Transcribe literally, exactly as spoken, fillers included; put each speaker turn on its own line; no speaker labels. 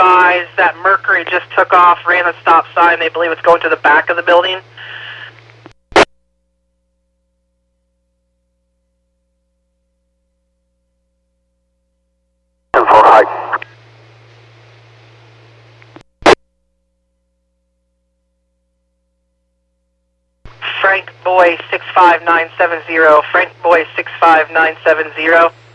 advised that Mercury just took off, ran a stop sign. They believe it's going to the back of the building. Frank Boy six five nine seven zero, Frank Boy six five nine seven zero.